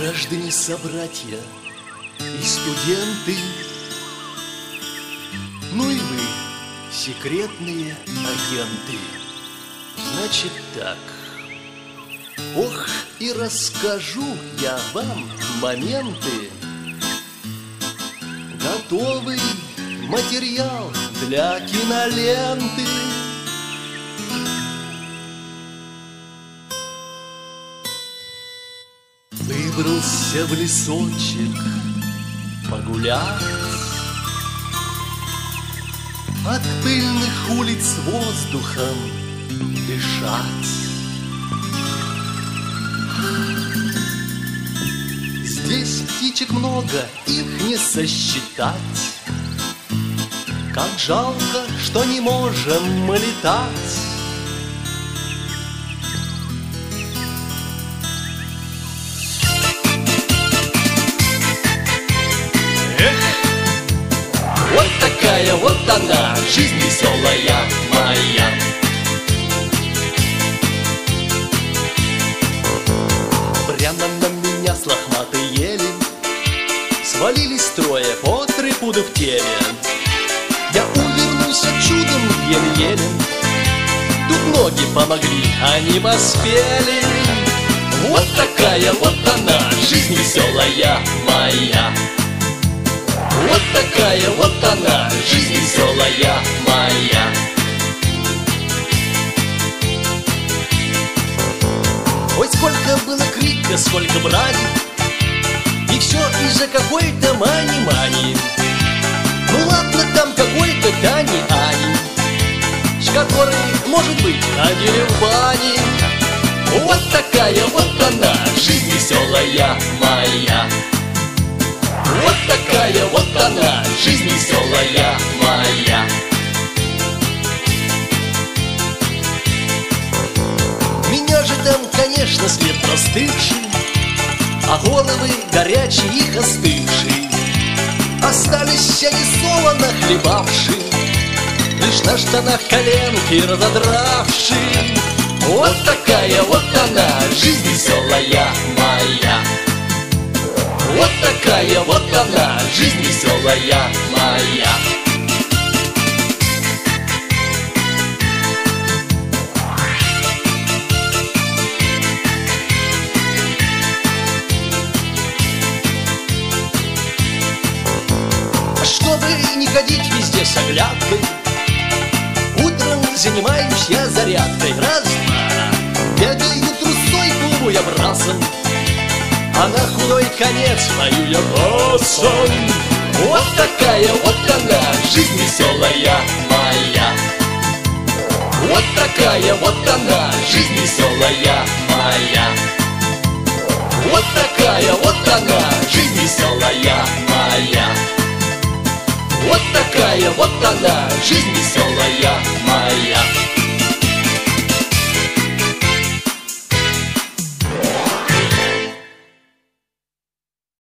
граждане, собратья и студенты, ну и вы, секретные агенты. Значит так, ох, и расскажу я вам моменты. Готовый материал для киноленты. Выбрался в лесочек погулять, от пыльных улиц воздухом дышать. Здесь птичек много, их не сосчитать. Как жалко, что не можем мы летать. Вот такая вот она, жизнь веселая моя. Прямо на меня с лохматой ели свалились трое по 3 пуда в теле. Я увернулся чудом еле-еле, тут ноги помогли, они поспели. Вот такая вот она, жизнь веселая моя. Вот такая вот она, жизнь веселая моя. Ой, сколько было крика, сколько брани, и все из-за какой-то мани-мани. Ну ладно, там какой-то Тани-Ани, с которой, может быть, ходили в бане. Вот такая вот она, жизнь веселая моя. Вот такая вот она, жизнь веселая моя. Меня же там, конечно, след простывший, а головы горячие их остывшие. Остались они солоно хлебавшие, лишь на штанах коленки разодравшие. Вот такая вот она, жизнь веселая моя. Вот такая вот она, жизнь веселая моя. Чтобы не ходить везде с оглядкой, утром занимаюсь я зарядкой. Раз-два, бегаю трусой, плыву я бразом, а на худой конец пою я басом. Вот такая вот она, жизнь веселая моя. Вот такая вот она, жизнь веселая моя. Вот такая вот она, жизнь веселая моя. Вот такая вот она, жизнь веселая моя.